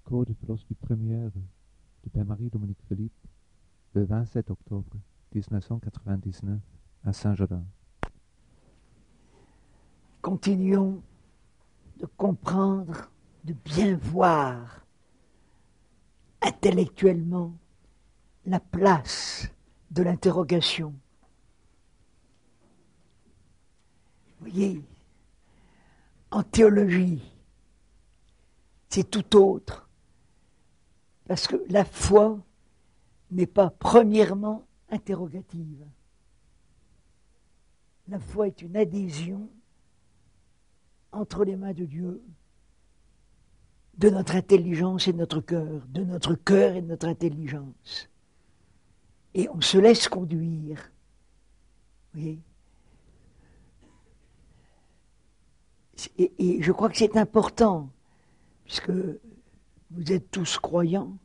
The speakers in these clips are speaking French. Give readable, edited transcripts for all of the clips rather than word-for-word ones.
cours de philosophie première de Père-Marie Dominique Philippe le 27 octobre 1999 à Saint-Gaudens. Continuons de comprendre, de bien voir intellectuellement la place de l'interrogation. Vous voyez, en théologie, c'est tout autre, parce que la foi n'est pas premièrement interrogative. La foi est une adhésion entre les mains de Dieu, de notre intelligence et de notre cœur, de notre cœur et de notre intelligence. Et on se laisse conduire. Vous voyez ? Et je crois que c'est important, puisque vous êtes tous croyants,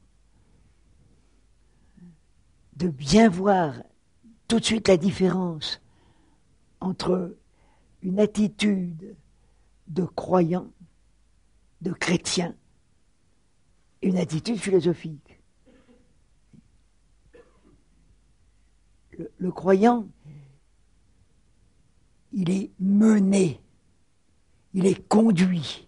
de bien voir tout de suite la différence entre une attitude de croyant, de chrétien, et une attitude philosophique. Le croyant, il est mené, il est conduit.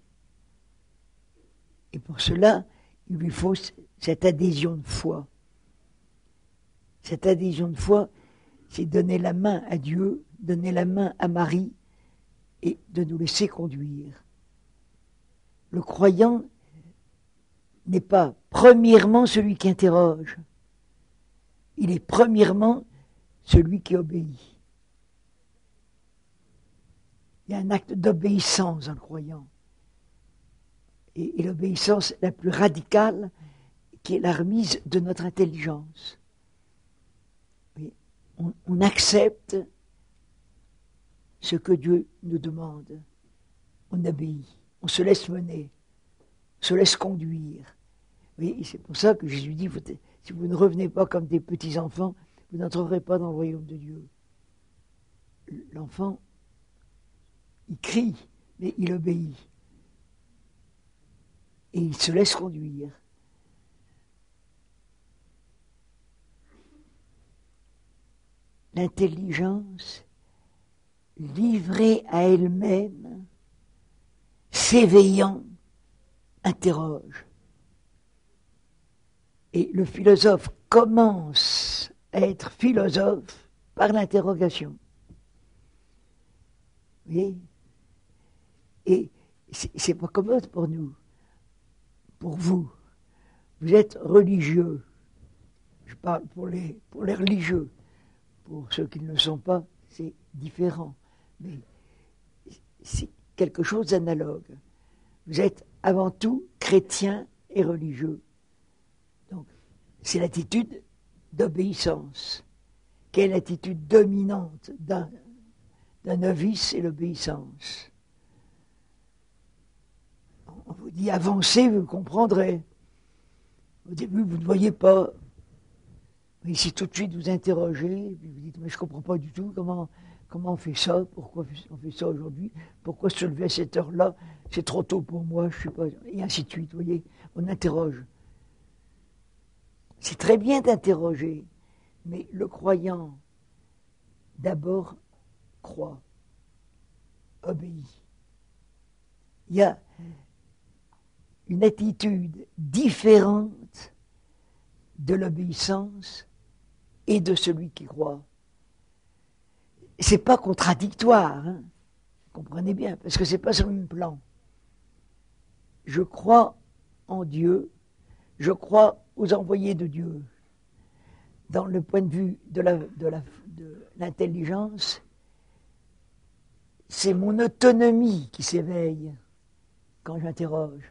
Et pour cela, il lui faut cette adhésion de foi. Cette adhésion de foi, c'est donner la main à Dieu, donner la main à Marie et de nous laisser conduire. Le croyant n'est pas premièrement celui qui interroge, il est premièrement celui qui obéit. Il y a un acte d'obéissance dans le croyant. Et l'obéissance la plus radicale, qui est la remise de notre intelligence. On accepte ce que Dieu nous demande. On obéit, on se laisse mener, on se laisse conduire. Oui, c'est pour ça que Jésus dit, si vous ne revenez pas comme des petits-enfants, vous n'entrerez pas dans le royaume de Dieu. L'enfant, il crie, mais il obéit. Et il se laisse conduire. L'intelligence, livrée à elle-même, s'éveillant, interroge. Et le philosophe commence à être philosophe par l'interrogation. Vous voyez ? Et c'est pas commode pour nous, pour vous. Vous êtes religieux. Je parle pour les religieux. Pour ceux qui ne le sont pas, c'est différent. Mais c'est quelque chose d'analogue. Vous êtes avant tout chrétien et religieux. Donc, c'est l'attitude d'obéissance. Quelle attitude dominante d'un novice, c'est l'obéissance. On vous dit avancez, vous comprendrez. Au début, vous ne voyez pas. Mais si tout de suite vous interrogez, puis vous dites, mais je ne comprends pas du tout comment on fait ça, pourquoi on fait ça aujourd'hui, pourquoi se lever à cette heure-là, c'est trop tôt pour moi, je ne sais pas, et ainsi de suite, vous voyez, on interroge. C'est très bien d'interroger, mais le croyant, d'abord, croit, obéit. Il y a une attitude différente de l'obéissance et de celui qui croit. C'est pas contradictoire, hein, comprenez bien, parce que c'est pas sur le même plan. Je crois en Dieu, je crois aux envoyés de Dieu. Dans le point de vue de l'intelligence, c'est mon autonomie qui s'éveille quand j'interroge.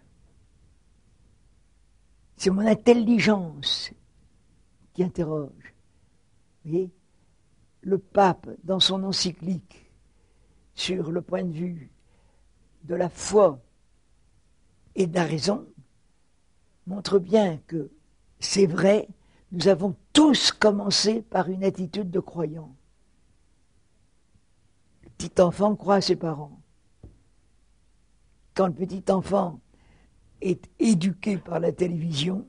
C'est mon intelligence qui interroge. Vous voyez, le pape, dans son encyclique sur le point de vue de la foi et de la raison, montre bien que c'est vrai, nous avons tous commencé par une attitude de croyant. Le petit enfant croit à ses parents. Quand le petit enfant est éduqué par la télévision.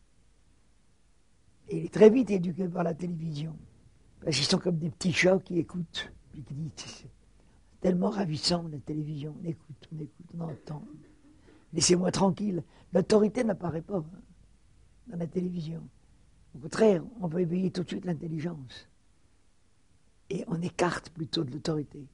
Et il est très vite éduqué par la télévision. Parce qu'ils sont comme des petits chats qui écoutent. Puis qui disent, c'est tellement ravissant la télévision. On écoute, on entend. Laissez-moi tranquille. L'autorité n'apparaît pas dans la télévision. Au contraire, on veut éveiller tout de suite l'intelligence. Et on écarte plutôt de l'autorité.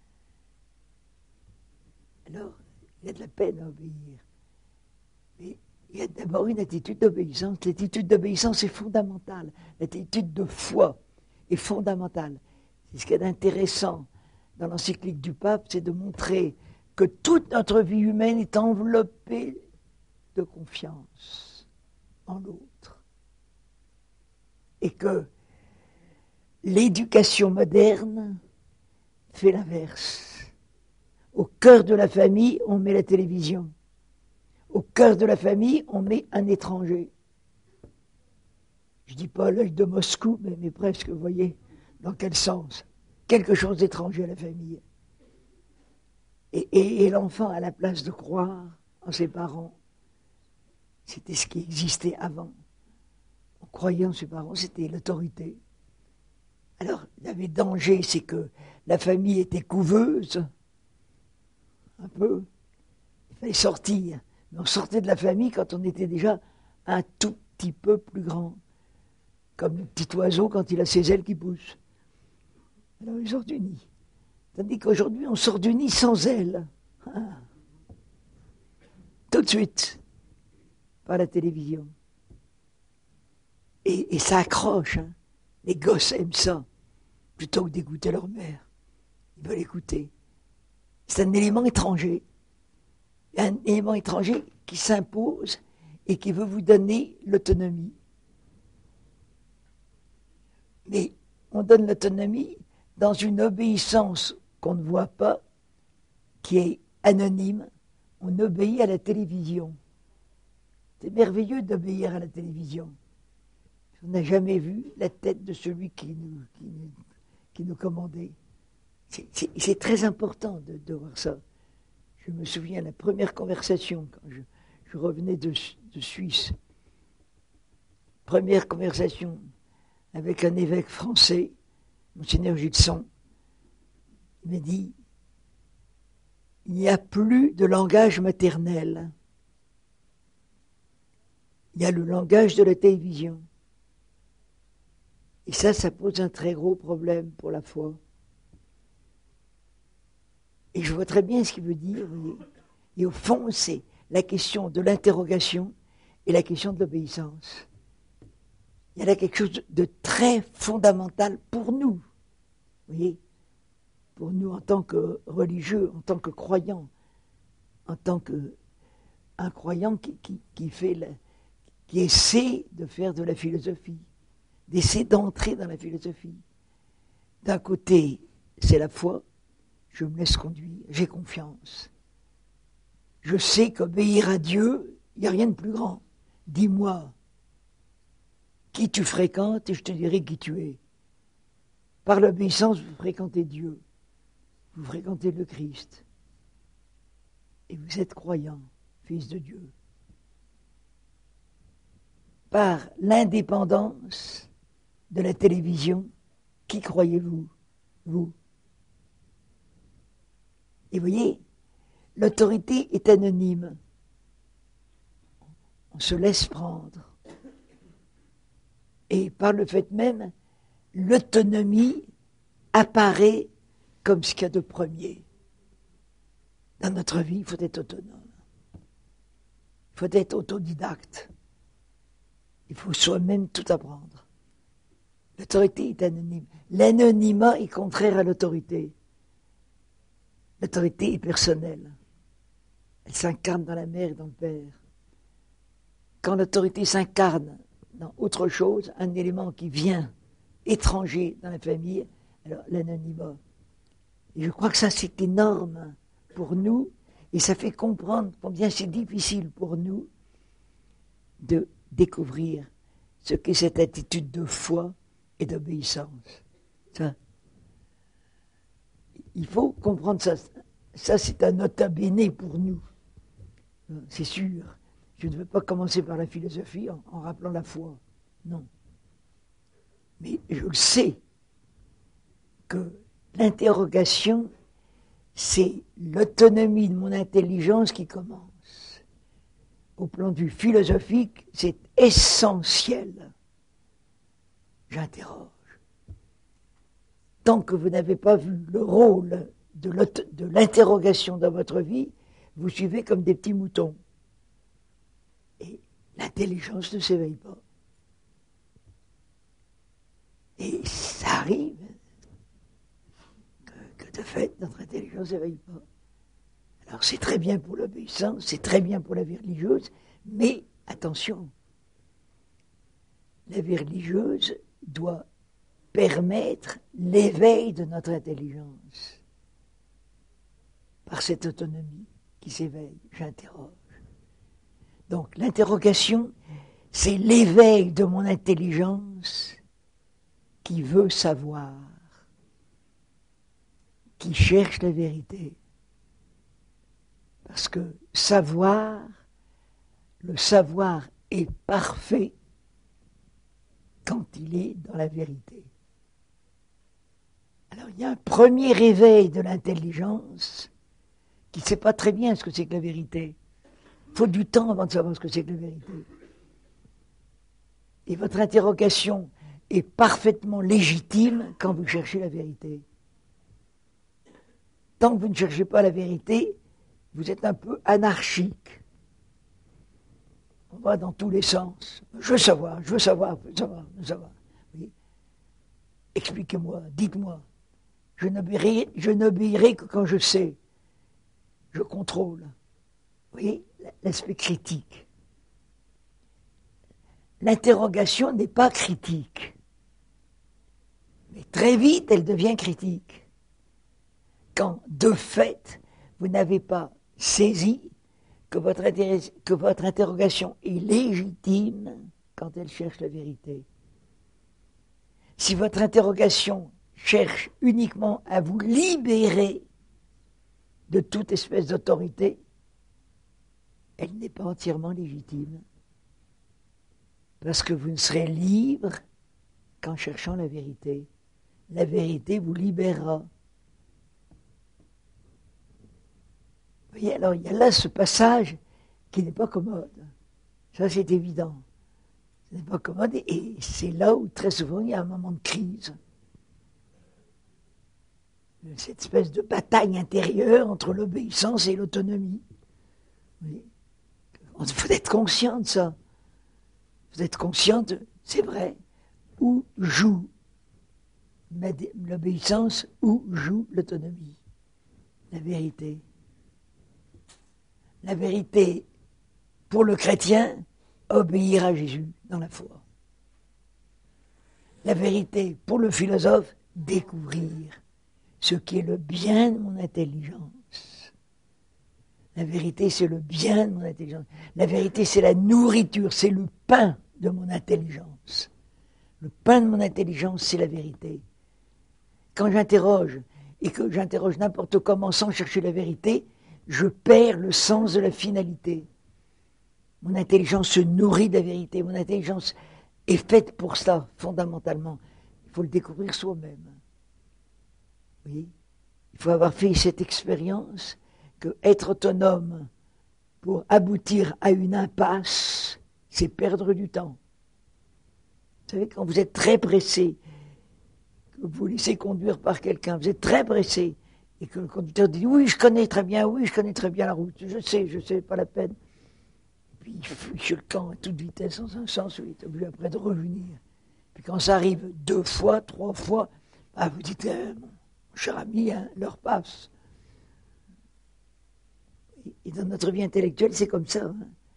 Alors, il y a de la peine à obéir. Mais il y a d'abord une attitude d'obéissance. L'attitude d'obéissance est fondamentale. L'attitude de foi est fondamentale. C'est ce qu'il y a d'intéressant dans l'encyclique du pape, c'est de montrer que toute notre vie humaine est enveloppée de confiance en l'autre. Et que l'éducation moderne fait l'inverse. Au cœur de la famille, on met la télévision. Au cœur de la famille, on met un étranger. Je ne dis pas l'œil de Moscou, mais presque, vous voyez, dans quel sens? Quelque chose d'étranger à la famille. Et l'enfant a la place de croire en ses parents. C'était ce qui existait avant. En croyant en ses parents, c'était l'autorité. Alors, il y avait danger, c'est que la famille était couveuse, un peu. Il fallait sortir. Mais on sortait de la famille quand on était déjà un tout petit peu plus grand. Comme le petit oiseau quand il a ses ailes qui poussent. Alors il sort du nid. Tandis qu'aujourd'hui, on sort du nid sans ailes. Ah. Tout de suite. Par la télévision. Et ça accroche. Hein. Les gosses aiment ça. Plutôt que d'écouter leur mère. Ils veulent écouter. C'est un élément étranger. Un élément étranger qui s'impose et qui veut vous donner l'autonomie. Mais on donne l'autonomie dans une obéissance qu'on ne voit pas, qui est anonyme. On obéit à la télévision. C'est merveilleux d'obéir à la télévision. On n'a jamais vu la tête de celui qui nous commandait. C'est très important de voir ça. Je me souviens de la première conversation, quand je revenais de Suisse. Première conversation avec un évêque français, Monseigneur Gilson. Il m'a dit, il n'y a plus de langage maternel. Il y a le langage de la télévision. Et ça pose un très gros problème pour la foi. Et je vois très bien ce qu'il veut dire, vous voyez. Et au fond, c'est la question de l'interrogation et la question de l'obéissance. Il y a là quelque chose de très fondamental pour nous, vous voyez, pour nous en tant que religieux, en tant que croyants, en tant qu'un croyant qui essaie de faire de la philosophie, d'essayer d'entrer dans la philosophie. D'un côté, c'est la foi, je me laisse conduire, j'ai confiance. Je sais qu'obéir à Dieu, il n'y a rien de plus grand. Dis-moi qui tu fréquentes et je te dirai qui tu es. Par l'obéissance, vous fréquentez Dieu. Vous fréquentez le Christ. Et vous êtes croyant, fils de Dieu. Par l'indépendance de la télévision, qui croyez-vous? Vous. Et vous voyez, l'autorité est anonyme. On se laisse prendre. Et par le fait même, l'autonomie apparaît comme ce qu'il y a de premier. Dans notre vie, il faut être autonome. Il faut être autodidacte. Il faut soi-même tout apprendre. L'autorité est anonyme. L'anonymat est contraire à l'autorité. L'autorité est personnelle. Elle s'incarne dans la mère et dans le père. Quand l'autorité s'incarne dans autre chose, un élément qui vient étranger dans la famille, alors l'anonymat. Et je crois que ça c'est énorme pour nous, et ça fait comprendre combien c'est difficile pour nous de découvrir ce qu'est cette attitude de foi et d'obéissance. Ça, il faut comprendre ça. Ça c'est un nota bene pour nous, c'est sûr. Je ne veux pas commencer par la philosophie en rappelant la foi. Non. Mais je le sais que l'interrogation, c'est l'autonomie de mon intelligence qui commence. Au plan de vue philosophique, c'est essentiel. J'interroge. Tant que vous n'avez pas vu le rôle de l'interrogation dans votre vie, vous suivez comme des petits moutons. Et l'intelligence ne s'éveille pas. Et ça arrive que de fait, notre intelligence ne s'éveille pas. Alors c'est très bien pour l'obéissance, c'est très bien pour la vie religieuse, mais attention, la vie religieuse doit permettre l'éveil de notre intelligence par cette autonomie qui s'éveille. J'interroge. Donc l'interrogation, c'est l'éveil de mon intelligence qui veut savoir, qui cherche la vérité. Parce que le savoir est parfait quand il est dans la vérité. Alors il y a un premier réveil de l'intelligence qui ne sait pas très bien ce que c'est que la vérité. Il faut du temps avant de savoir ce que c'est que la vérité. Et votre interrogation est parfaitement légitime quand vous cherchez la vérité. Tant que vous ne cherchez pas la vérité, vous êtes un peu anarchique. On va dans tous les sens. Je veux savoir, je veux savoir, je veux savoir, je veux savoir. Oui. Expliquez-moi, dites-moi. Je n'obéirai que quand je sais. Je contrôle. Vous voyez, l'aspect critique. L'interrogation n'est pas critique. Mais très vite, elle devient critique. Quand, de fait, vous n'avez pas saisi que votre interrogation est légitime quand elle cherche la vérité. Si votre interrogation cherche uniquement à vous libérer de toute espèce d'autorité, elle n'est pas entièrement légitime. Parce que vous ne serez libre qu'en cherchant la vérité. La vérité vous libérera. Vous voyez, alors il y a là ce passage qui n'est pas commode. Ça, c'est évident. Ce n'est pas commode et c'est là où très souvent il y a un moment de crise. Cette espèce de bataille intérieure entre l'obéissance et l'autonomie. Il faut être conscient de ça. Vous êtes conscient de, c'est vrai, où joue l'obéissance, où joue l'autonomie. La vérité. La vérité, pour le chrétien, obéir à Jésus dans la foi. La vérité, pour le philosophe, découvrir ce qui est le bien de mon intelligence. La vérité, c'est le bien de mon intelligence. La vérité, c'est la nourriture, c'est le pain de mon intelligence. Le pain de mon intelligence, c'est la vérité. Quand j'interroge, et que j'interroge n'importe comment sans chercher la vérité, je perds le sens de la finalité. Mon intelligence se nourrit de la vérité. Mon intelligence est faite pour ça, fondamentalement. Il faut le découvrir soi-même. Oui. Il faut avoir fait cette expérience que être autonome pour aboutir à une impasse, c'est perdre du temps. Vous savez, quand vous êtes très pressé, que vous vous laissez conduire par quelqu'un, vous êtes très pressé, et que le conducteur dit « oui, je connais très bien la route, je sais, pas la peine ». Puis il fiche le camp à toute vitesse dans un sens, où il est obligé après de revenir. Puis quand ça arrive 2 fois, 3 fois, vous dites mon cher ami, l'heure passe. Et dans notre vie intellectuelle, c'est comme ça.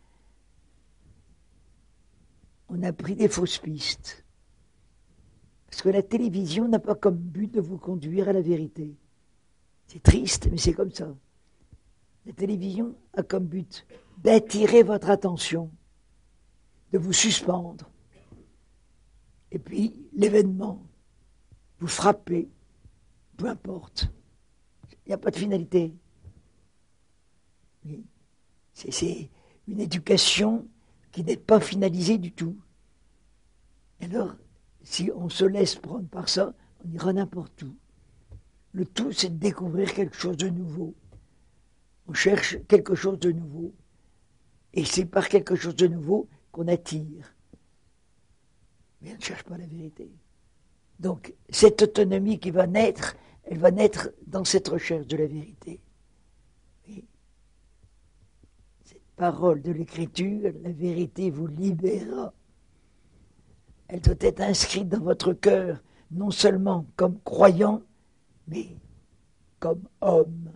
On a pris des fausses pistes. Parce que la télévision n'a pas comme but de vous conduire à la vérité. C'est triste, mais c'est comme ça. La télévision a comme but d'attirer votre attention, de vous suspendre. Et puis, l'événement, vous frappez, peu importe. Il n'y a pas de finalité. Oui. C'est une éducation qui n'est pas finalisée du tout. Alors, si on se laisse prendre par ça, on ira n'importe où. Le tout, c'est de découvrir quelque chose de nouveau. On cherche quelque chose de nouveau. Et c'est par quelque chose de nouveau qu'on attire. Mais on ne cherche pas la vérité. Donc, cette autonomie qui va naître, elle va naître dans cette recherche de la vérité. Et cette parole de l'Écriture, la vérité vous libérera. Elle doit être inscrite dans votre cœur, non seulement comme croyant, mais comme homme.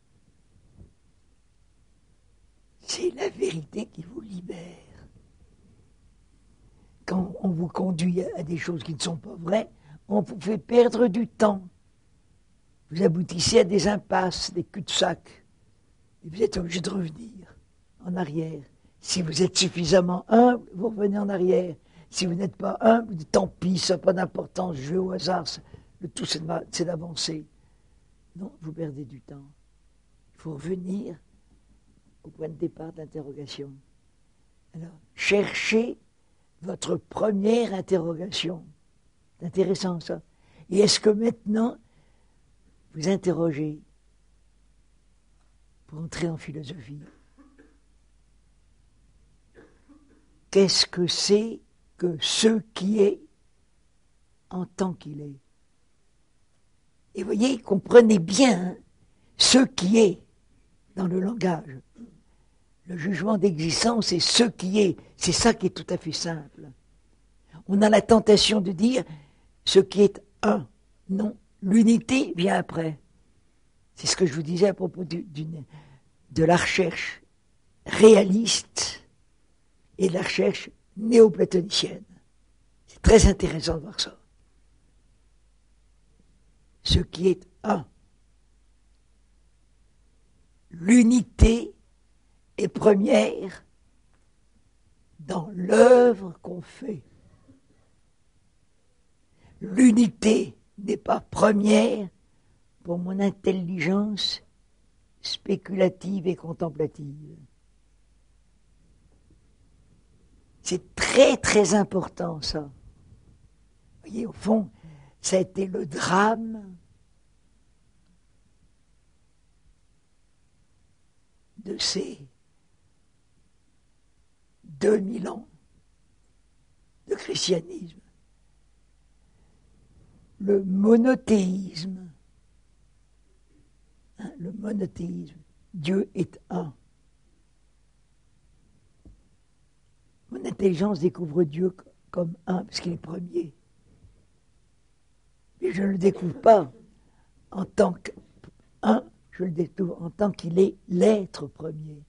C'est la vérité qui vous libère. Quand on vous conduit à des choses qui ne sont pas vraies, on vous fait perdre du temps. Vous aboutissez à des impasses, des cul-de-sac. Et vous êtes obligé de revenir en arrière. Si vous êtes suffisamment humble, vous revenez en arrière. Si vous n'êtes pas humble, vous dites tant pis, ça n'a pas d'importance, je vais au hasard. Le tout, c'est d'avancer. Non, vous perdez du temps. Il faut revenir au point de départ de l'interrogation. Alors, cherchez votre première interrogation. C'est intéressant ça. Et est-ce que maintenant, vous interrogez pour entrer en philosophie? Qu'est-ce que c'est que ce qui est en tant qu'il est? Et voyez, comprenez bien hein, ce qui est dans le langage. Le jugement d'existence, c'est ce qui est. C'est ça qui est tout à fait simple. On a la tentation de dire ce qui est un. Non, l'unité vient après. C'est ce que je vous disais à propos de la recherche réaliste et de la recherche néoplatonicienne. C'est très intéressant de voir ça. Ce qui est un. L'unité est première dans l'œuvre qu'on fait. L'unité n'est pas première pour mon intelligence spéculative et contemplative. C'est très très important ça. Vous voyez, au fond, ça a été le drame de ces 2000 ans de christianisme. Le monothéisme. Le monothéisme. Dieu est un. Mon intelligence découvre Dieu comme un, parce qu'il est premier. Mais je ne le découvre pas en tant qu'un, je le découvre en tant qu'il est l'être premier.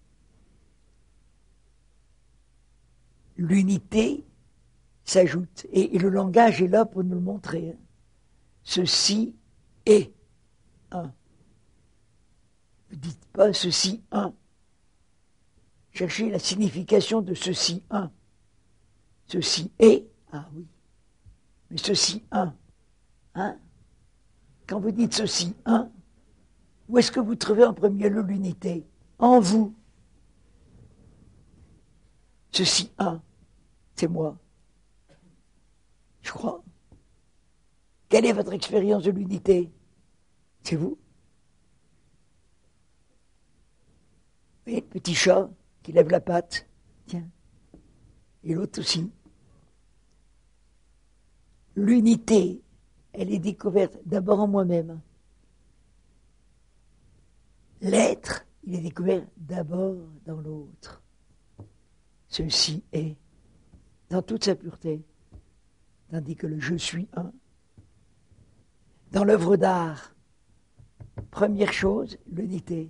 L'unité s'ajoute, et le langage est là pour nous le montrer. Ceci est un. Ne dites pas ceci un. Cherchez la signification de ceci un. Ceci est, ah oui. Mais ceci un. Hein? Quand vous dites ceci un, où est-ce que vous trouvez en premier lieu l'unité? En vous. Ceci un, c'est moi. Je crois. Quelle est votre expérience de l'unité? C'est vous. Et le petit chat qui lève la patte, tiens. Et l'autre aussi. L'unité, elle est découverte d'abord en moi-même. L'être, il est découvert d'abord dans l'autre. Ceci est, dans toute sa pureté, tandis que le je suis un. Dans l'œuvre d'art, première chose, l'unité.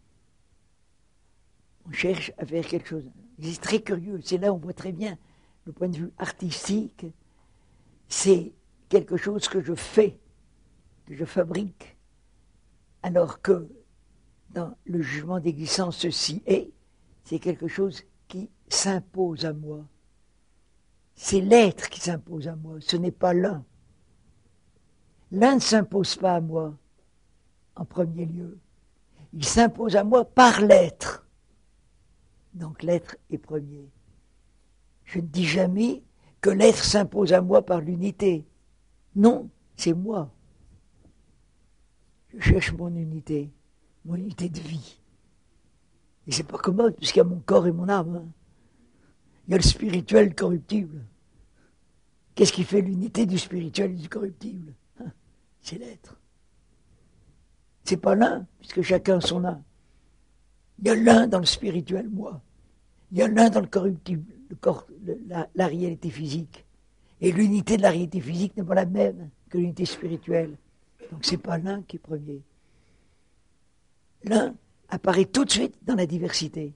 On cherche à faire quelque chose. C'est très curieux, c'est là où on voit très bien le point de vue artistique. C'est quelque chose que je fais, que je fabrique, alors que dans le jugement d'existence, ceci est, c'est quelque chose qui s'impose à moi. C'est l'être qui s'impose à moi, ce n'est pas l'un. L'un ne s'impose pas à moi, en premier lieu. Il s'impose à moi par l'être. Donc l'être est premier. Je ne dis jamais que l'être s'impose à moi par l'unité. Non, c'est moi. Je cherche mon unité de vie. Et c'est pas commode, puisqu'il y a mon corps et mon âme. Hein. Il y a le spirituel, le corruptible. Qu'est-ce qui fait l'unité du spirituel et du corruptible? Hein, c'est l'être. C'est pas l'un, puisque chacun son un. Il y a l'un dans le spirituel, moi. Il y a l'un dans le corruptible, le corps, la réalité physique. Et l'unité de la réalité physique n'est pas la même que l'unité spirituelle. Donc c'est pas l'un qui est premier. L'un apparaît tout de suite dans la diversité.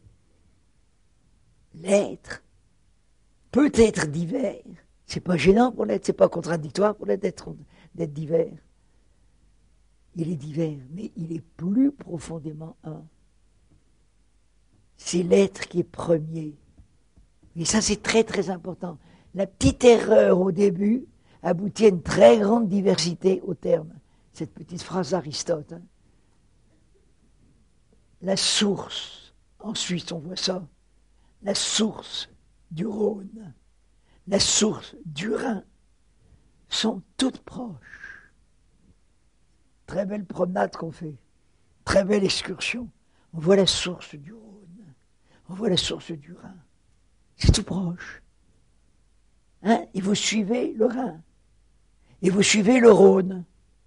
L'être peut être divers. C'est pas gênant pour l'être, c'est pas contradictoire pour l'être d'être divers. Il est divers, mais il est plus profondément un. C'est l'être qui est premier. Et ça, c'est très très important. La petite erreur au début aboutit à une très grande diversité au terme. Cette petite phrase d'Aristote. Hein. La source, ensuite on voit ça, la source du Rhône, la source du Rhin, sont toutes proches. Très belle promenade qu'on fait, très belle excursion. On voit la source du Rhône, on voit la source du Rhin. C'est tout proche. Hein? Et vous suivez le Rhin, et vous suivez le Rhône.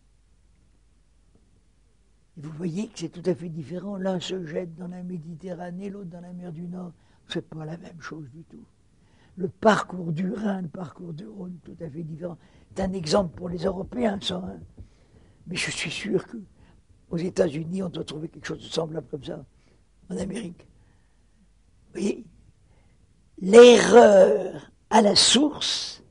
Et vous voyez que c'est tout à fait différent. L'un se jette dans la Méditerranée, l'autre dans la mer du Nord. C'est pas la même chose du tout. Le parcours du Rhin, le parcours du Rhône, tout à fait différent. C'est un exemple pour les Européens, ça. Hein. Mais je suis sûr qu'aux États-Unis, on doit trouver quelque chose de semblable comme ça. En Amérique. Vous voyez, l'erreur à la source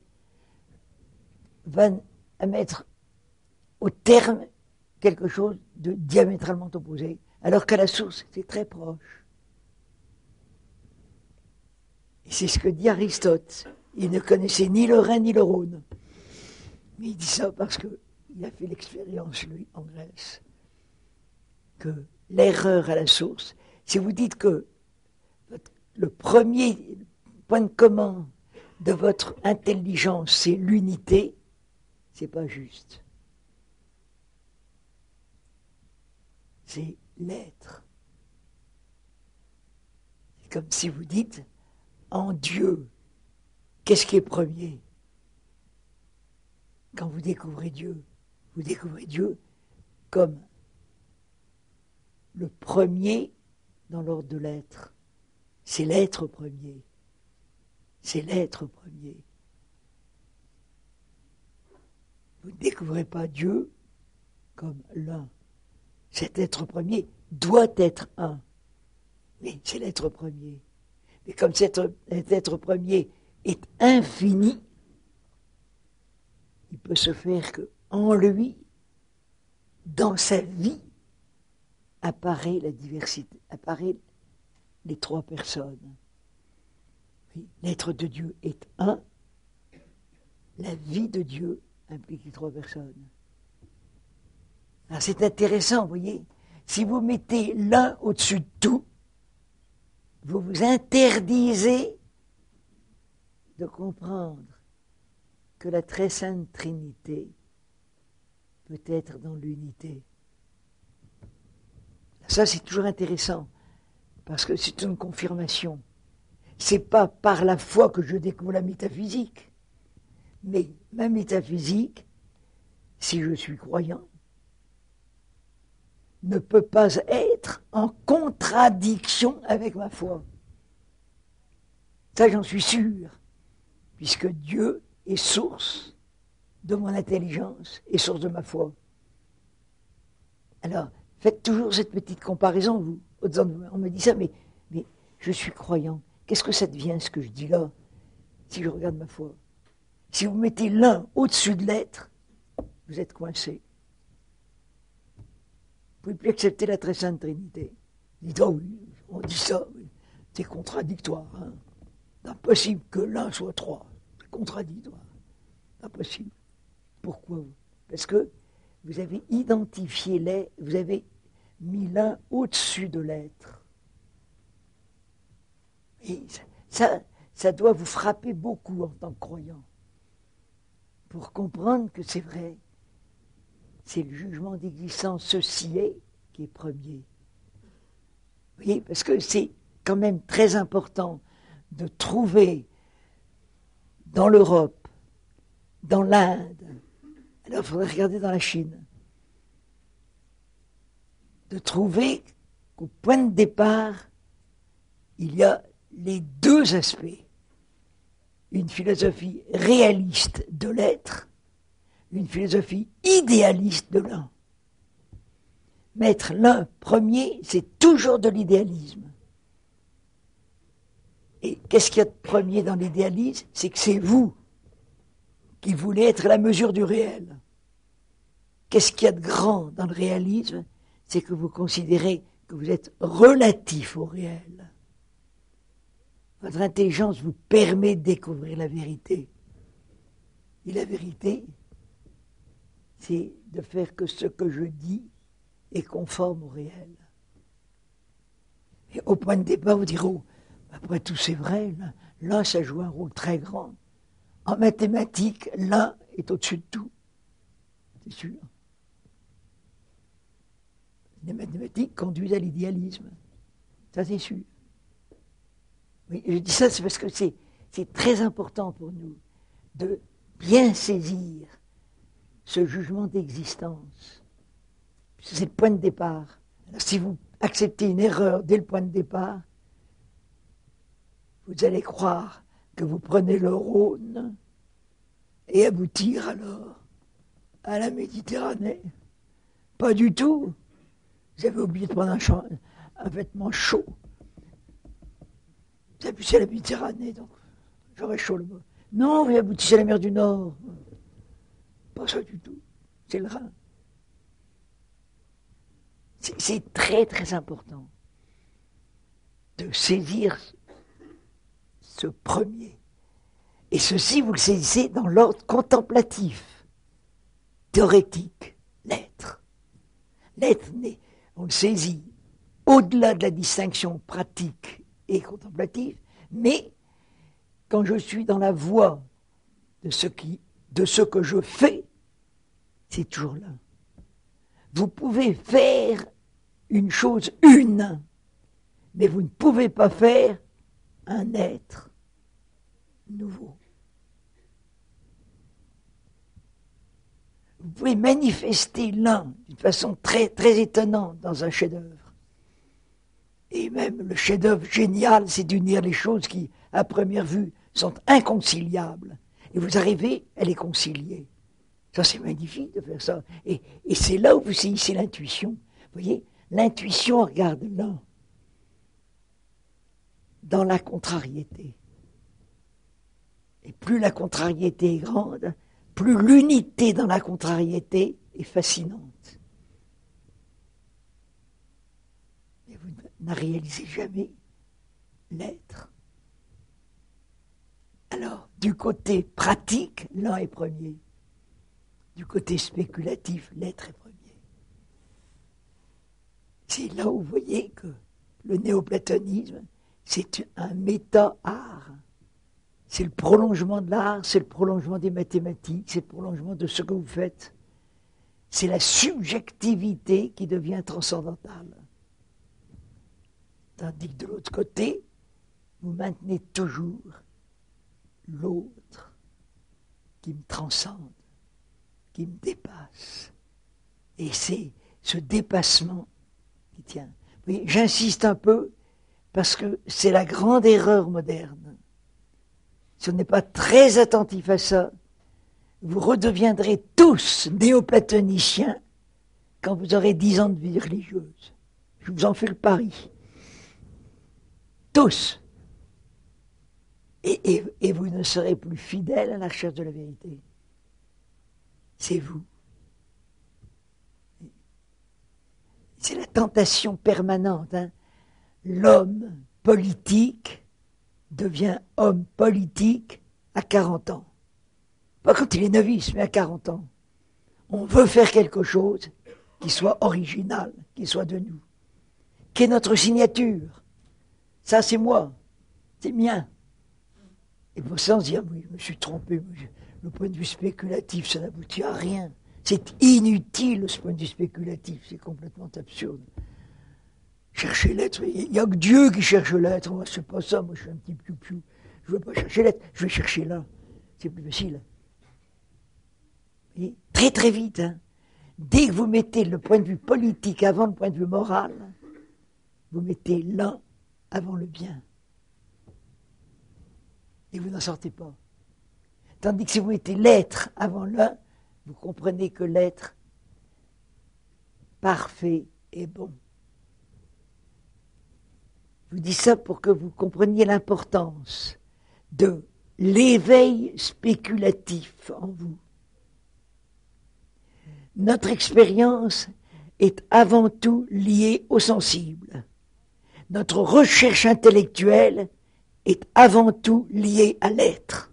va mettre au terme quelque chose de diamétralement opposé, alors qu'à la source, c'est très proche. Et c'est ce que dit Aristote. Il ne connaissait ni le Rhin ni le Rhône. Mais il dit ça parce qu'il a fait l'expérience, lui, en Grèce, que l'erreur à la source, si vous dites que le premier point de commande de votre intelligence, c'est l'unité, c'est pas juste. C'est l'être. C'est comme si vous dites, en Dieu, qu'est-ce qui est premier? Quand vous découvrez Dieu comme le premier dans l'ordre de l'être. C'est l'être premier. C'est l'être premier. Vous ne découvrez pas Dieu comme l'un. Cet être premier doit être un. Mais c'est l'être premier. Mais comme cet être premier est infini, il peut se faire qu'en lui, dans sa vie, apparaît la diversité, apparaît les trois personnes. Oui, l'être de Dieu est un, la vie de Dieu implique les trois personnes. Alors c'est intéressant, vous voyez, si vous mettez l'un au-dessus de tout, vous vous interdisez de comprendre que la très sainte Trinité peut être dans l'unité. Ça, c'est toujours intéressant, parce que c'est une confirmation. C'est pas par la foi que je découvre la métaphysique, mais ma métaphysique, si je suis croyant, ne peut pas être en contradiction avec ma foi. Ça, j'en suis sûr, puisque Dieu est source de mon intelligence et source de ma foi. Alors, faites toujours cette petite comparaison, vous. On me dit ça, mais je suis croyant. Qu'est-ce que ça devient, ce que je dis là, si je regarde ma foi? Si vous mettez l'un au-dessus de l'être, vous êtes coincé. Vous ne pouvez plus accepter la très sainte Trinité. Vous dites, oh oui, on dit ça, oui. C'est contradictoire. Hein. Impossible que l'un soit trois. C'est contradictoire. Impossible. Pourquoi? Parce que vous avez identifié vous avez mis l'un au-dessus de l'être. Et ça doit vous frapper beaucoup en tant que croyant, pour comprendre que c'est vrai. C'est le jugement d'existence, ceci est, qui est premier. Vous voyez, parce que c'est quand même très important de trouver dans l'Europe, dans l'Inde, alors il faudrait regarder dans la Chine, de trouver qu'au point de départ, il y a les deux aspects. Une philosophie réaliste de l'être, une philosophie idéaliste de l'un. Mettre l'un premier, c'est toujours de l'idéalisme. Et qu'est-ce qu'il y a de premier dans l'idéalisme? C'est que c'est vous qui voulez être la mesure du réel. Qu'est-ce qu'il y a de grand dans le réalisme? C'est que vous considérez que vous êtes relatif au réel. Votre intelligence vous permet de découvrir la vérité. Et la vérité, c'est de faire que ce que je dis est conforme au réel. Et au point de départ, vous direz, oh, après tout c'est vrai, l'un ça joue un rôle très grand. En mathématiques, l'un est au-dessus de tout. C'est sûr. Les mathématiques conduisent à l'idéalisme. Ça c'est sûr. Oui, je dis ça, c'est parce que c'est très important pour nous de bien saisir ce jugement d'existence. C'est le point de départ. Alors, si vous acceptez une erreur dès le point de départ, vous allez croire que vous prenez le Rhône et aboutir alors à la Méditerranée. Pas du tout. Vous avez oublié de prendre un vêtement chaud. Vous aboutissez à la Méditerranée, donc j'aurais chaud le mot. Non, vous aboutissez à la mer du Nord. Pas ça du tout. C'est le Rhin. C'est très très important de saisir ce premier. Et ceci, vous le saisissez dans l'ordre contemplatif, théorétique, l'être. L'être, on le saisit au-delà de la distinction pratique et contemplative, mais quand je suis dans la voie de ce que je fais, c'est toujours là. Vous pouvez faire une chose une, mais vous ne pouvez pas faire un être nouveau. Vous pouvez manifester l'un d'une façon très, très étonnante dans un chef-d'œuvre. Et même le chef-d'œuvre génial, c'est d'unir les choses qui, à première vue, sont inconciliables. Et vous arrivez à les concilier. Ça, c'est magnifique de faire ça. Et c'est là où vous saisissez l'intuition. Vous voyez, l'intuition regarde l'un dans la contrariété. Et plus la contrariété est grande, plus l'unité dans la contrariété est fascinante. Mais vous ne réalisez jamais l'être. Alors, du côté pratique, l'un est premier. Du côté spéculatif, l'être est premier. C'est là où vous voyez que le néoplatonisme, c'est un méta-art. C'est le prolongement de l'art, c'est le prolongement des mathématiques, c'est le prolongement de ce que vous faites. C'est la subjectivité qui devient transcendantale. Tandis que de l'autre côté, vous maintenez toujours l'autre qui me transcende, qui me dépasse. Et c'est ce dépassement qui tient. Vous voyez, j'insiste un peu parce que c'est la grande erreur moderne. Si on n'est pas très attentif à ça, vous redeviendrez tous néoplatoniciens quand vous aurez 10 ans de vie religieuse. Je vous en fais le pari. Tous. Et vous ne serez plus fidèles à la recherche de la vérité. C'est vous. C'est la tentation permanente. Hein. L'homme politique devient homme politique à 40 ans. Pas quand il est novice, mais à 40 ans. On veut faire quelque chose qui soit original, qui soit de nous. Qui est notre signature. Ça, c'est moi. c'est mien. Et pour ça, on se dit, ah oui, je me suis trompé. Le point de vue spéculatif, ça n'aboutit à rien. C'est inutile, ce point de vue spéculatif. C'est complètement absurde. Chercher l'être, il n'y a que Dieu qui cherche l'être. Moi, c'est pas ça, moi, je suis un petit piou-piou. Je ne veux pas chercher l'être, je vais chercher là. C'est plus facile. Et très très vite, hein. Dès que vous mettez le point de vue politique avant le point de vue moral, vous mettez l'un avant le bien. Et vous n'en sortez pas. Tandis que si vous mettez l'être avant l'un, vous comprenez que l'être parfait est bon. Je vous dis ça pour que vous compreniez l'importance de l'éveil spéculatif en vous. Notre expérience est avant tout liée au sensible. Notre recherche intellectuelle est avant tout liée à l'être.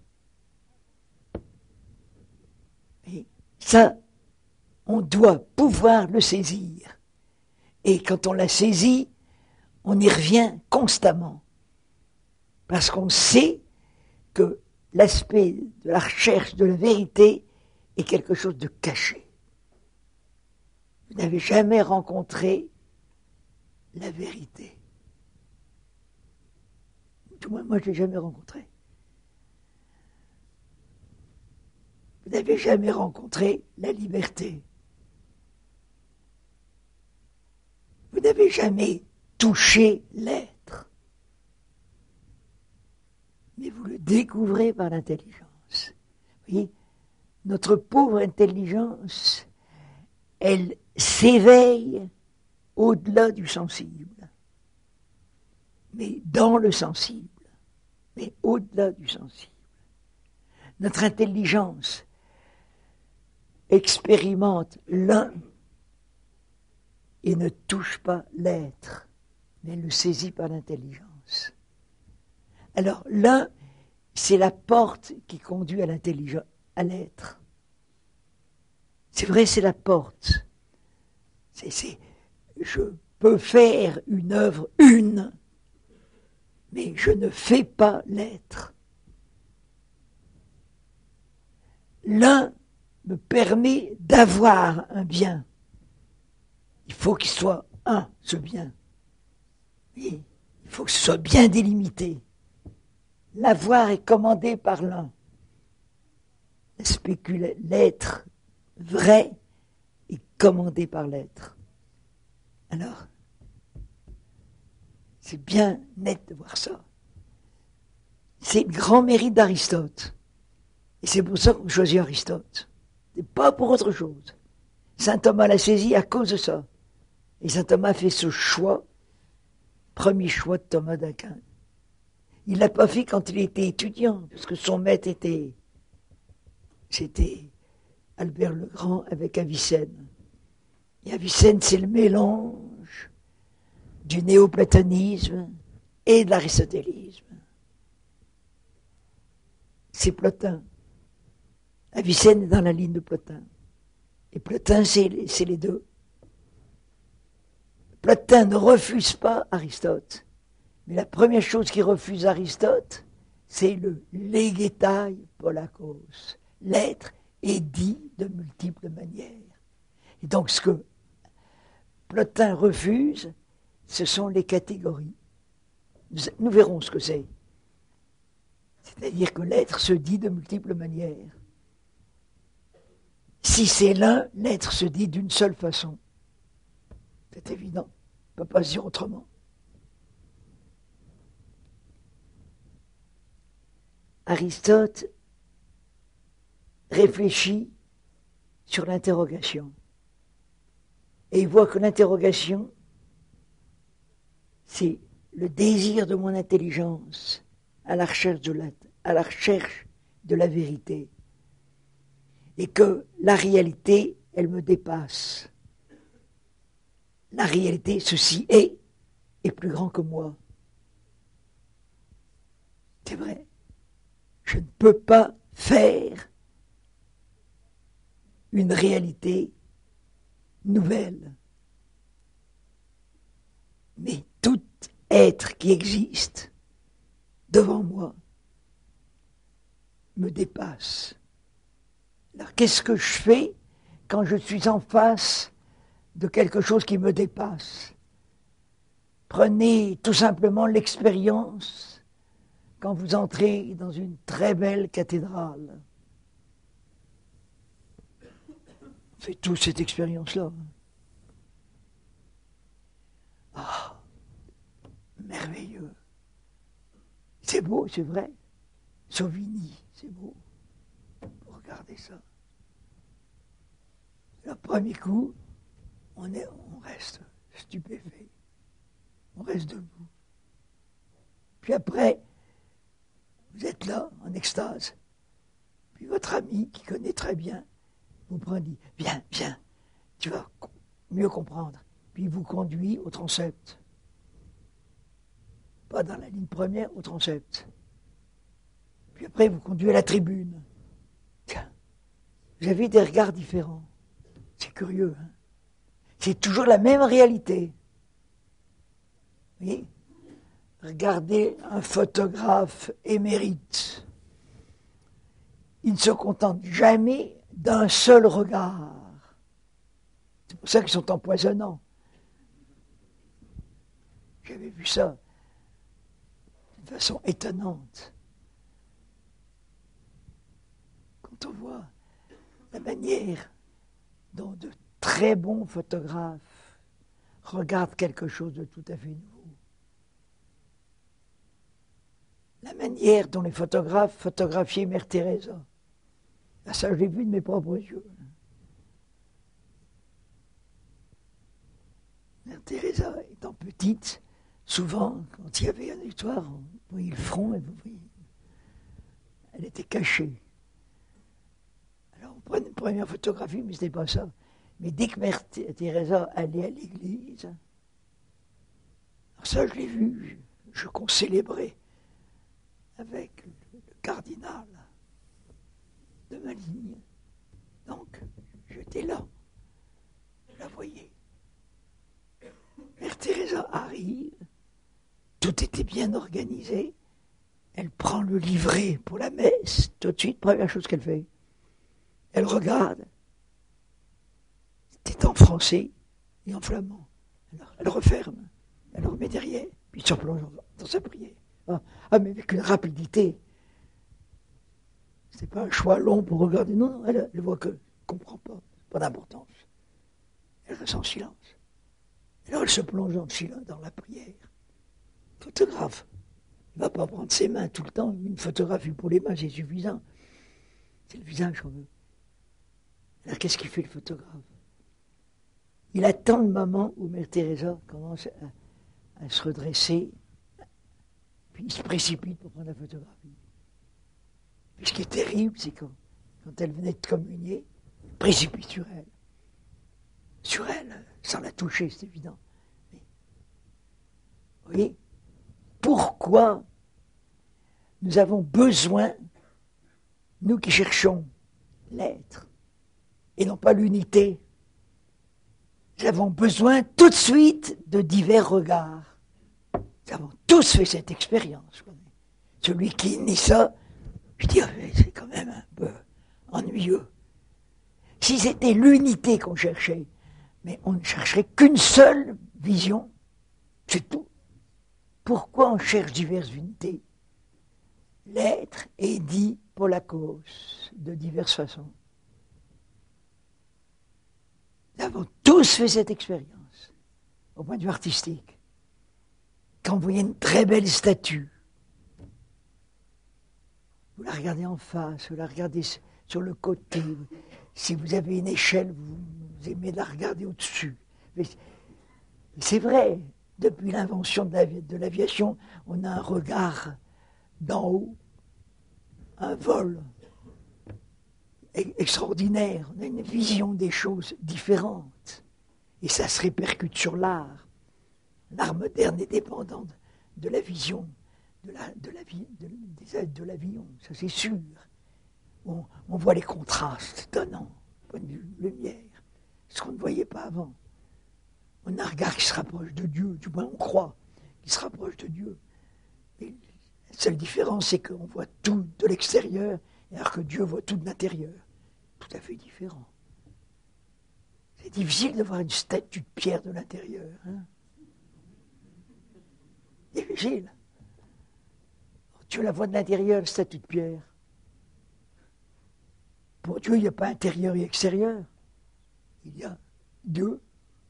Et ça, on doit pouvoir le saisir. Et quand on l'a saisi, on y revient constamment. Parce qu'on sait que l'aspect de la recherche de la vérité est quelque chose de caché. Vous n'avez jamais rencontré la vérité. Du moins, moi, je ne l'ai jamais rencontré. Vous n'avez jamais rencontré la liberté. Vous n'avez jamais touché l'être. Mais vous le découvrez par l'intelligence. Vous voyez, notre pauvre intelligence, elle s'éveille au-delà du sensible, mais dans le sensible, mais au-delà du sensible. Notre intelligence expérimente l'un et ne touche pas l'être, mais elle le saisit par l'intelligence. Alors l'un, c'est la porte qui conduit à l'intelligence, à l'être. C'est vrai, c'est la porte. Je peux faire une œuvre une, mais je ne fais pas l'être. L'un me permet d'avoir un bien. Il faut qu'il soit un, ce bien. Et il faut que ce soit bien délimité. L'avoir est commandé par l'un. L'être vrai est commandé par l'être. Alors, c'est bien net de voir ça. C'est le grand mérite d'Aristote. Et c'est pour ça qu'on choisit Aristote. Et pas pour autre chose. Saint Thomas l'a saisi à cause de ça. Et saint Thomas fait ce choix, premier choix de Thomas d'Aquin. Il ne l'a pas fait quand il était étudiant, parce que son maître c'était Albert le Grand avec Avicenne. Et Avicenne, c'est le mélange du néoplatonisme et de l'aristotélisme. C'est Plotin. Avicenne est dans la ligne de Plotin. Et Plotin, c'est les deux. Plotin ne refuse pas Aristote. Mais la première chose qu'il refuse Aristote, c'est le legetai polakos. L'être est dit de multiples manières. Et donc ce que Plotin refuse, ce sont les catégories. Nous verrons ce que c'est. C'est-à-dire que l'être se dit de multiples manières. Si c'est l'un, l'être se dit d'une seule façon. C'est évident. On ne peut pas se dire autrement. Aristote réfléchit sur l'interrogation. Et il voit que l'interrogation, c'est le désir de mon intelligence à la recherche de la vérité. Et que la réalité, elle me dépasse. La réalité, ceci est plus grand que moi. C'est vrai. Je ne peux pas faire une réalité nouvelle. Mais tout être qui existe devant moi me dépasse. Alors qu'est-ce que je fais quand je suis en face de quelque chose qui me dépasse? Prenez tout simplement l'expérience quand vous entrez dans une très belle cathédrale. On fait tous cette expérience-là. Ah, merveilleux. C'est beau, c'est vrai. Sauvigny, c'est beau. Regardez ça. Le premier coup, on reste stupéfait. On reste debout. Puis après, vous êtes là, en extase. Puis votre ami, qui connaît très bien, vous prend et dit, viens, viens, tu vas mieux comprendre. Puis il vous conduit au transept. Pas dans la ligne première, au transept. Puis après, il vous conduit à la tribune. Tiens, vous avez des regards différents. C'est curieux, hein? C'est toujours la même réalité. Vous voyez? Regardez un photographe émérite. Il ne se contente jamais d'un seul regard. C'est pour ça qu'ils sont empoisonnants. J'avais vu ça d'une façon étonnante. Quand on voit la manière dont de très bons photographes regardent quelque chose de tout à fait nouveau. La manière dont les photographes photographiaient Mère Teresa. Ça, je l'ai vu de mes propres yeux. Mère Teresa, étant petite, souvent, quand il y avait un histoire, on voyait le front et vous voyez, elle était cachée. Alors on prenait une première photographie, mais ce n'était pas ça. Mais dès que Mère Teresa allait à l'église, alors ça je l'ai vu, qu'on célébrait avec le cardinal de ma ligne. Donc, j'étais là, je la voyais. Mère Teresa arrive, tout était bien organisé, elle prend le livret pour la messe, tout de suite, première chose qu'elle fait, elle regarde, c'était en français et en flamand. Alors, elle referme, elle le remet derrière, puis se replonge dans sa prière. Ah, mais avec une rapidité. C'est pas un choix long pour regarder. Non, elle voit que, comprend pas d'importance. Elle reste en silence. Alors elle se plonge dans la prière. Photographe. Il ne va pas prendre ses mains tout le temps. Une photographie pour les mains, c'est suffisant. C'est le visage qu'on veut. Alors qu'est-ce qu'il fait le photographe? Il attend le moment où Mère Teresa commence à se redresser, puis il se précipite pour prendre la photographie. Puis ce qui est terrible, c'est quand elle venait de communier, il précipite sur elle. Sur elle, sans la toucher, c'est évident. Mais, vous voyez, pourquoi nous avons besoin, nous qui cherchons l'être, et non pas l'unité, nous avons besoin tout de suite de divers regards. Nous avons tous fait cette expérience. Celui qui nie ça, je dis, c'est quand même un peu ennuyeux. Si c'était l'unité qu'on cherchait, mais on ne chercherait qu'une seule vision, c'est tout. Pourquoi on cherche diverses unités? L'être est dit polakos de diverses façons. Nous avons tous fait cette expérience, au point de vue artistique. Quand vous voyez une très belle statue, vous la regardez en face, vous la regardez sur le côté. Si vous avez une échelle, vous aimez la regarder au-dessus. Mais c'est vrai, depuis l'invention de l'aviation, on a un regard d'en haut, un vol extraordinaire. On a une vision des choses différentes. Et ça se répercute sur l'art. L'art moderne est dépendant de la vision de l'avion, ça c'est sûr. On voit les contrastes donnants, point de vue lumière, ce qu'on ne voyait pas avant. On a un regard qui se rapproche de Dieu, du moins on croit qu'il se rapproche de Dieu. Mais La seule différence, c'est qu'on voit tout de l'extérieur, alors que Dieu voit tout de l'intérieur. Tout à fait différent. C'est difficile de voir une statue de pierre de l'intérieur. Hein? Difficile. Dieu la voit de l'intérieur, la statue de pierre. Pour Dieu, il n'y a pas intérieur et extérieur. Il y a Dieu.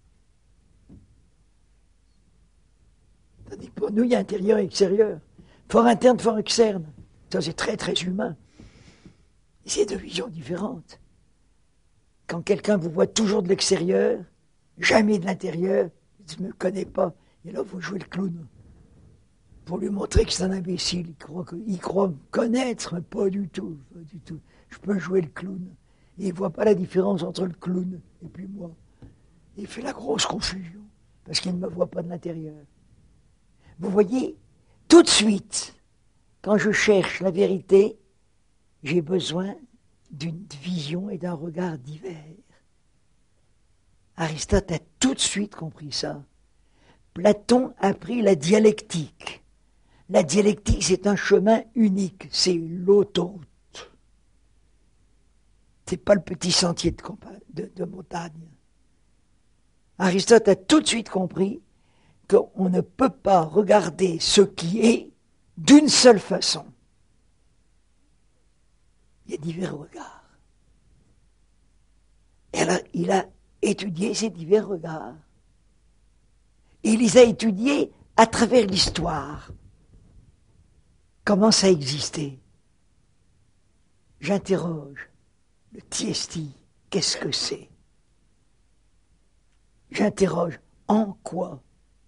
Tandis que pour nous, il y a intérieur et extérieur. Fort interne, fort externe. Ça, c'est très, très humain. Et c'est deux visions différentes. Quand quelqu'un vous voit toujours de l'extérieur, jamais de l'intérieur, il ne me connaît pas. Et là, vous jouez le clown. Pour lui montrer que c'est un imbécile. Il croit me connaître, mais pas du tout. Pas du tout. Je peux jouer le clown. Et il ne voit pas la différence entre le clown et puis moi. Il fait la grosse confusion, parce qu'il ne me voit pas de l'intérieur. Vous voyez, tout de suite, quand je cherche la vérité, j'ai besoin d'une vision et d'un regard divers. Aristote a tout de suite compris ça. Platon a pris la dialectique. La dialectique, c'est un chemin unique, c'est l'autoroute. C'est pas le petit sentier de montagne. Aristote a tout de suite compris qu'on ne peut pas regarder ce qui est d'une seule façon. Il y a divers regards. Et alors, il a étudié ces divers regards. Et il les a étudiés à travers l'histoire. Comment ça a existé? J'interroge le Tiesti, qu'est-ce que c'est? J'interroge en quoi?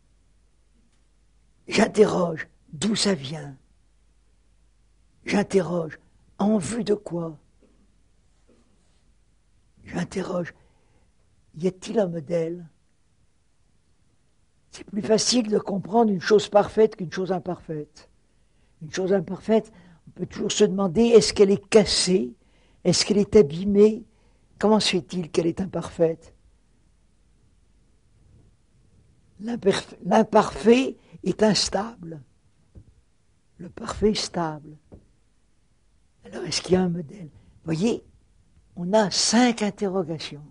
J'interroge d'où ça vient? J'interroge en vue de quoi? J'interroge, y a-t-il un modèle? C'est plus facile de comprendre une chose parfaite qu'une chose imparfaite. Une chose imparfaite, on peut toujours se demander, est-ce qu'elle est cassée? Est-ce qu'elle est abîmée? Comment se fait-il qu'elle est imparfaite? L'imparfait est instable. Le parfait est stable. Alors, est-ce qu'il y a un modèle? Vous voyez, on a 5 interrogations.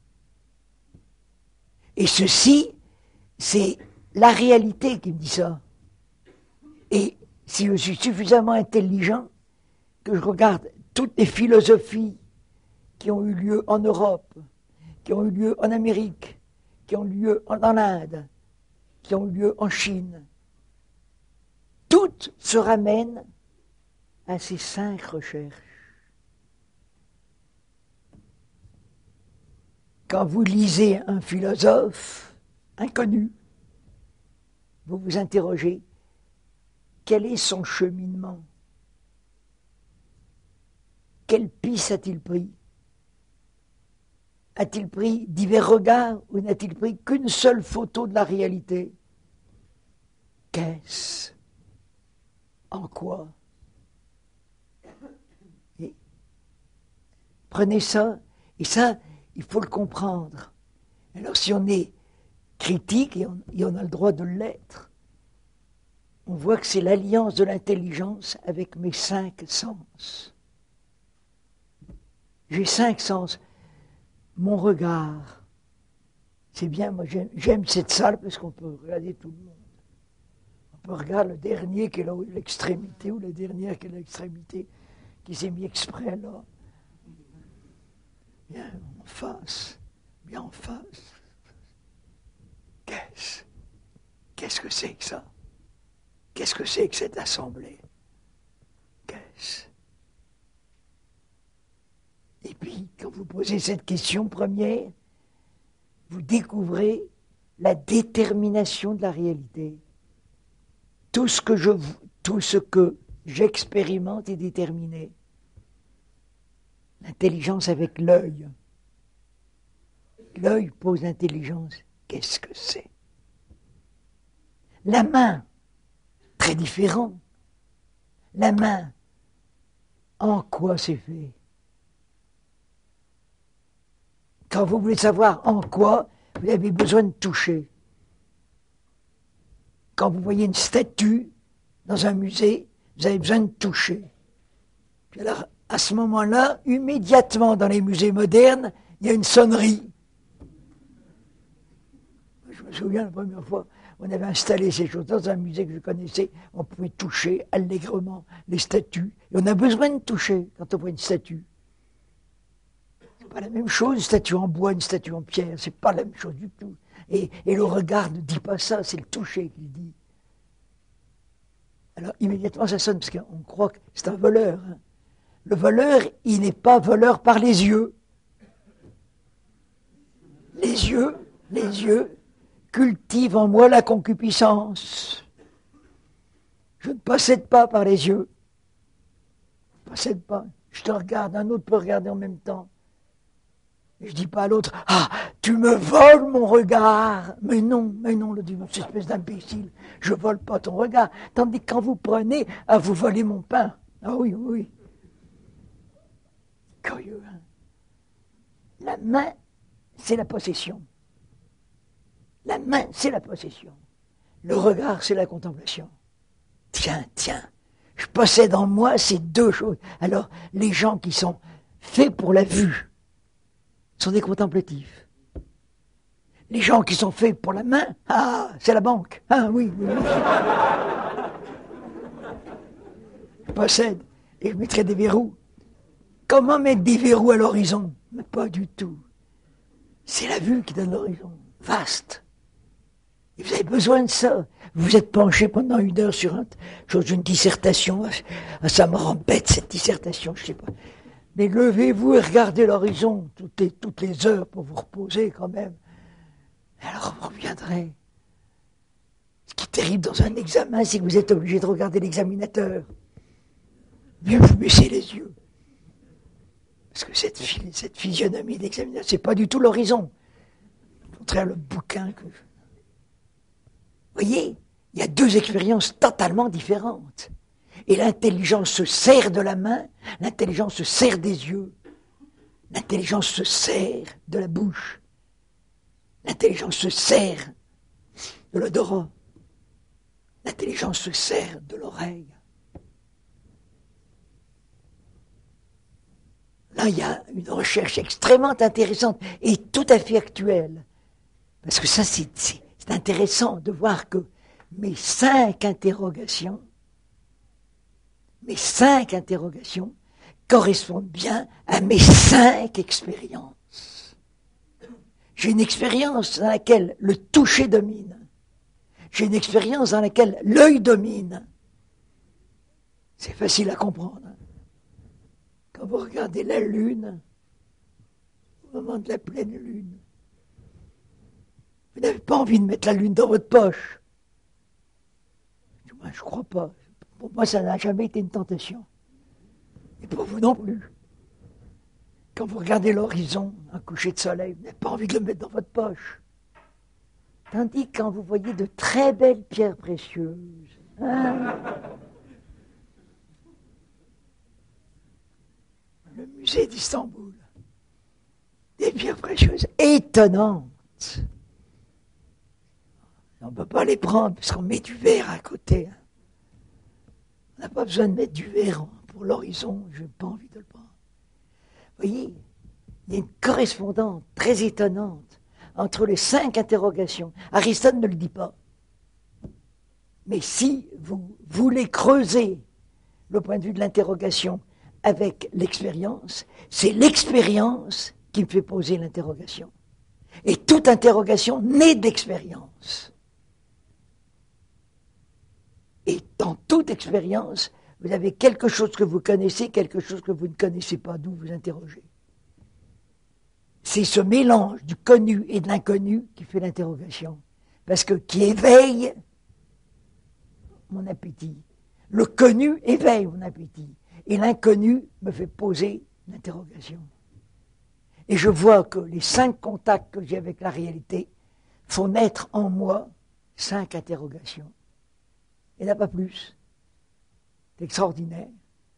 Et ceci, c'est la réalité qui me dit ça. Et si je suis suffisamment intelligent que je regarde toutes les philosophies qui ont eu lieu en Europe, qui ont eu lieu en Amérique, qui ont eu lieu en Inde, qui ont eu lieu en Chine, toutes se ramènent à ces 5 recherches. Quand vous lisez un philosophe inconnu, vous vous interrogez, quel est son cheminement? Quelle piste a-t-il pris? A-t-il pris divers regards ou n'a-t-il pris qu'une seule photo de la réalité? Qu'est-ce? En quoi? Et prenez ça, et ça, il faut le comprendre. Alors si on est critique, et on a le droit de l'être, on voit que c'est l'alliance de l'intelligence avec mes 5 sens. J'ai 5 sens. Mon regard, c'est bien, moi j'aime cette salle parce qu'on peut regarder tout le monde. On peut regarder le dernier qui est là à l'extrémité, ou la dernière qui est à l'extrémité, qui s'est mis exprès là. Bien en face, bien en face. Qu'est-ce que c'est que ça? Qu'est-ce que c'est que cette assemblée? Qu'est-ce? Et puis, quand vous posez cette question première, vous découvrez la détermination de la réalité. Tout ce que j'expérimente est déterminé. L'intelligence avec l'œil. L'œil pose l'intelligence. Qu'est-ce que c'est? La main, très différent. La main, en quoi c'est fait? Quand vous voulez savoir en quoi, vous avez besoin de toucher. Quand vous voyez une statue dans un musée, vous avez besoin de toucher. Puis alors, à ce moment-là, immédiatement dans les musées modernes, il y a une sonnerie. Je me souviens la première fois, on avait installé ces choses dans un musée que je connaissais, on pouvait toucher allègrement les statues. Et on a besoin de toucher quand on voit une statue. C'est pas la même chose, une statue en bois, une statue en pierre, c'est pas la même chose du tout. Et le regard ne dit pas ça, c'est le toucher qui dit. Alors immédiatement ça sonne, parce qu'on croit que c'est un voleur. Hein. Le voleur, il n'est pas voleur par les yeux. Les yeux cultivent en moi la concupiscence. Je ne possède pas par les yeux. Je ne possède pas. Je te regarde, un autre peut regarder en même temps. Et je dis pas à l'autre, ah, tu me voles mon regard. Mais non, le dit, cette espèce d'imbécile, je vole pas ton regard. Tandis que quand vous prenez, ah, vous volez mon pain. Ah oui, oui. Curieux, hein. La main, c'est la possession. La main, c'est la possession. Le regard, c'est la contemplation. Tiens, je possède en moi ces deux choses. Alors, les gens qui sont faits pour la vue sont des contemplatifs. Les gens qui sont faits pour la main, ah, c'est la banque. Ah oui. Je possède et je mettrai des verrous. Comment mettre des verrous à l'horizon? Mais pas du tout. C'est la vue qui donne l'horizon. Vaste. Et vous avez besoin de ça. Vous êtes penché pendant 1 heure sur une dissertation. Ah, ça me rend bête, cette dissertation, je sais pas. Mais levez-vous et regardez l'horizon toutes les heures pour vous reposer quand même. Alors vous reviendrez. Ce qui est terrible dans un examen, c'est que vous êtes obligé de regarder l'examinateur. Mieux vous baissez les yeux. Parce que cette physionomie d'examinateur, c'est pas du tout l'horizon. Au contraire, le bouquin que... Vous voyez, il y a deux expériences totalement différentes. Et l'intelligence se sert de la main, l'intelligence se sert des yeux, l'intelligence se sert de la bouche, l'intelligence se sert de l'odorat, l'intelligence se sert de l'oreille. Là, il y a une recherche extrêmement intéressante et tout à fait actuelle. Parce que ça, c'est intéressant de voir que mes 5 interrogations correspondent bien à mes 5 expériences. J'ai une expérience dans laquelle le toucher domine. J'ai une expérience dans laquelle l'œil domine. C'est facile à comprendre. Quand vous regardez la lune, au moment de la pleine lune, vous n'avez pas envie de mettre la lune dans votre poche. Moi, je ne crois pas. Pour moi, ça n'a jamais été une tentation. Et pour vous non plus. Quand vous regardez l'horizon, un coucher de soleil, vous n'avez pas envie de le mettre dans votre poche. Tandis que quand vous voyez de très belles pierres précieuses, hein, le musée d'Istanbul, des pierres précieuses étonnantes. On ne peut pas les prendre parce qu'on met du verre à côté. On n'a pas besoin de mettre du verre pour l'horizon, je n'ai pas envie de le prendre. Vous voyez, il y a une correspondance très étonnante entre les 5 interrogations. Aristote ne le dit pas. Mais si vous voulez creuser le point de vue de l'interrogation avec l'expérience, c'est l'expérience qui me fait poser l'interrogation. Et toute interrogation naît d'expérience. Et dans toute expérience, vous avez quelque chose que vous connaissez, quelque chose que vous ne connaissez pas, d'où vous interrogez. C'est ce mélange du connu et de l'inconnu qui fait l'interrogation. Parce que qui éveille mon appétit. Le connu éveille mon appétit. Et l'inconnu me fait poser l'interrogation. Et je vois que les 5 contacts que j'ai avec la réalité font naître en moi 5 interrogations. Il n'y en a pas plus. C'est extraordinaire.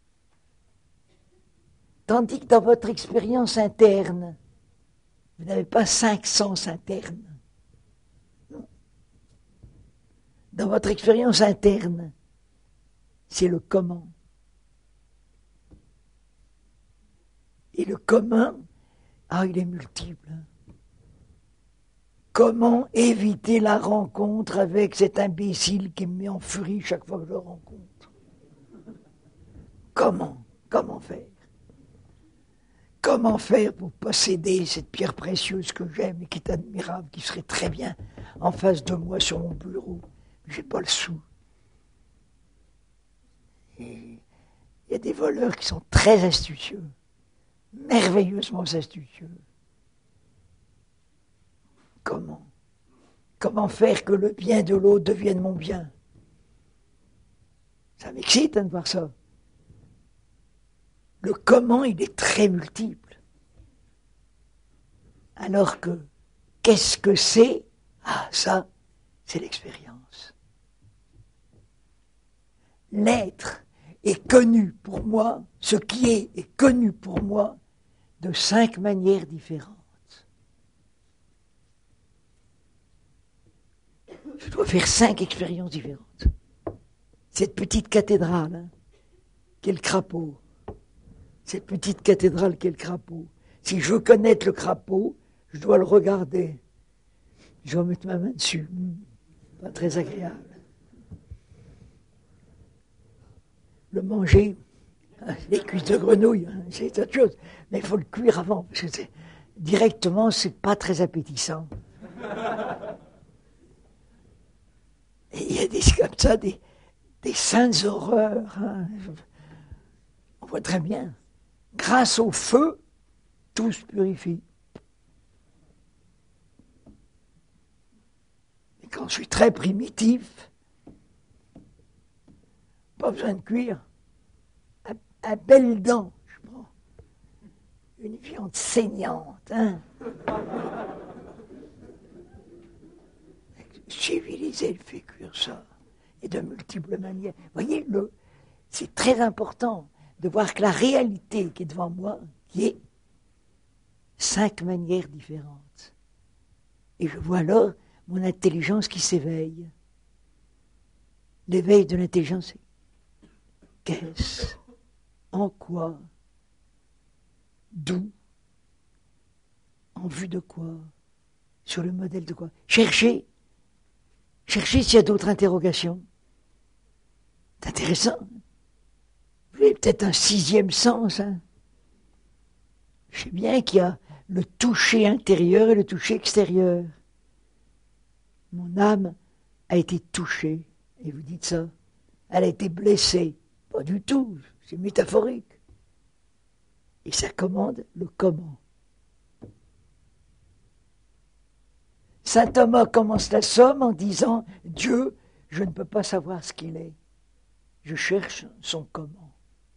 Tandis que dans votre expérience interne, vous n'avez pas 5 sens internes. Non. Dans votre expérience interne, c'est le comment. Et le comment, il est multiple. Comment éviter la rencontre avec cet imbécile qui me met en furie chaque fois que je le rencontre? Comment faire? Comment faire pour posséder cette pierre précieuse que j'aime et qui est admirable, qui serait très bien en face de moi sur mon bureau? J'ai pas le sou. Et il y a des voleurs qui sont très astucieux, merveilleusement astucieux. Comment faire que le bien de l'autre devienne mon bien? Ça m'excite de voir ça. Le comment, il est très multiple. Alors que, qu'est-ce que c'est? Ça, c'est l'expérience. L'être est connu pour moi, ce qui est connu pour moi de 5 manières différentes. Je dois faire 5 expériences différentes. Cette petite cathédrale, qu'est le crapaud. Cette petite cathédrale qu'est le crapaud. Si je veux connaître le crapaud, je dois le regarder. Je dois mettre ma main dessus. Pas très agréable. Le manger, les cuisses de grenouille, c'est autre chose. Mais il faut le cuire avant, parce que directement, c'est pas très appétissant. Et il y a comme ça, des saintes horreurs. On voit très bien. Grâce au feu, tout se purifie. Et quand je suis très primitif, pas besoin de cuire, à belles dents, je prends une viande saignante. Civilisé, il fait cuire ça, et de multiples manières. Vous voyez, c'est très important de voir que la réalité qui est devant moi, qui est 5 manières différentes. Et je vois alors mon intelligence qui s'éveille. L'éveil de l'intelligence, c'est qu'est-ce? En quoi? D'où? En vue de quoi? Sur le modèle de quoi? Cherchez s'il y a d'autres interrogations. C'est intéressant. Vous avez peut-être un 6e sens. Je sais bien qu'il y a le toucher intérieur et le toucher extérieur. Mon âme a été touchée, et vous dites ça. Elle a été blessée. Pas du tout, c'est métaphorique. Et ça commande le comment. Saint Thomas commence la somme en disant « Dieu, je ne peux pas savoir ce qu'il est. Je cherche son comment. »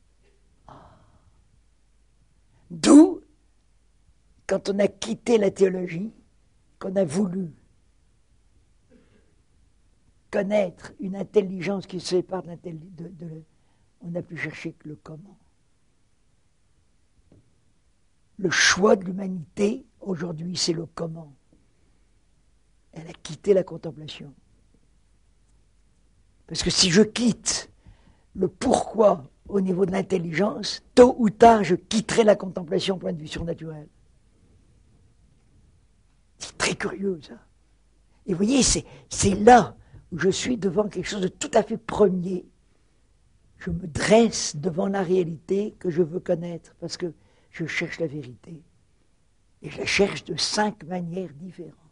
D'où, quand on a quitté la théologie, qu'on a voulu connaître une intelligence qui se sépare on n'a plus cherché que le comment. Le choix de l'humanité, aujourd'hui, c'est le comment. Elle a quitté la contemplation. Parce que si je quitte le pourquoi au niveau de l'intelligence, tôt ou tard, je quitterai la contemplation au point de vue surnaturel. C'est très curieux, ça. Et vous voyez, c'est là où je suis devant quelque chose de tout à fait premier. Je me dresse devant la réalité que je veux connaître, parce que je cherche la vérité. Et je la cherche de 5 manières différentes.